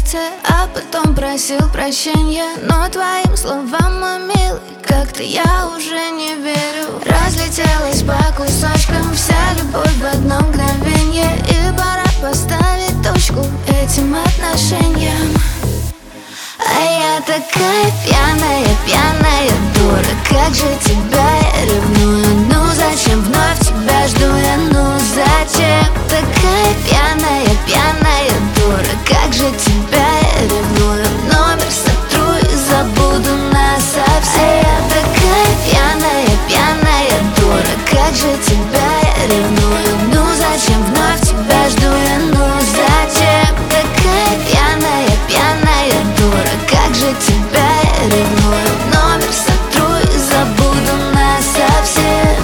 сердце, а потом просил прощения. Но твоим словам, мой милый, как-то я уже не верю. Разлетелась по кусочкам вся любовь в одно мгновенье, и пора поставить точку этим отношениям. А я такая пьяная, пьяная дура, как же тебя я ревную. Ну зачем вновь тебя жду я, ну зачем? Такая пьяная, пьяная дура, как же тебя я ревную. Номер сотру и забуду нас совсем. А я такая пьяная, пьяная дура, как же тебя я ревную. Ну зачем вновь тебя жду я, ну зачем? Такая пьяная, пьяная дура, как же тебя я ревную. Номер сотру и забуду нас совсем.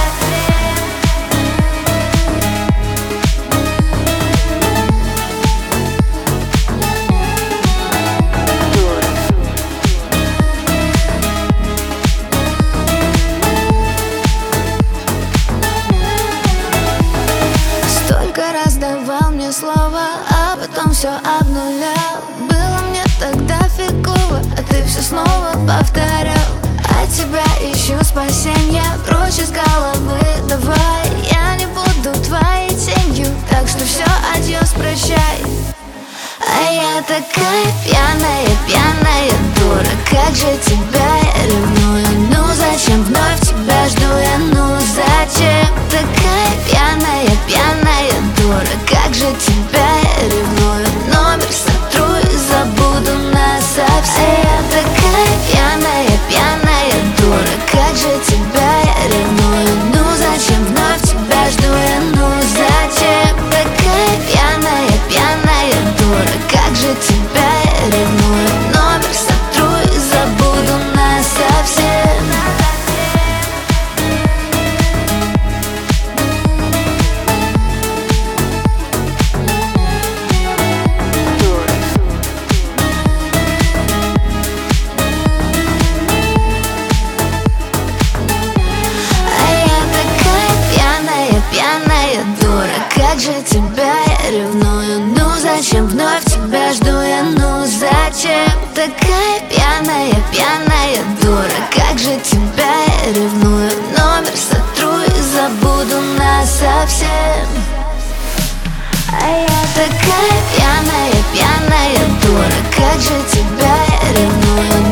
Столько раз давал мне слово, а потом все обнулял. Было мне тогда фигово, а ты все снова повторял. От тебя ищу спасенья, прочь из головы давай. Я не буду твоей тенью, так что все, адьос, прощай. А я такая пьяная, пьяная дура, как же тебя я ревную. Ну зачем вновь тебя жду я, ну зачем? Такая пьяная, пьяная дура, как же тебя я ревную. Номер сотру и забуду нас совсем. А я такая пьяная, пьяная дура, как же тебя я ревную. Ну зачем вновь тебя жду я, ну зачем? Такая пьяная, пьяная дура, как же тебя я ревную. Номер сотру и забуду нас совсем. Пьяная дура, как же тебя я ревную. Ну зачем вновь тебя жду я, ну зачем? Такая пьяная, пьяная дура, как же тебя я ревную. Номер сотру и забуду нас совсем. А я такая пьяная, пьяная дура, как же тебя я ревную.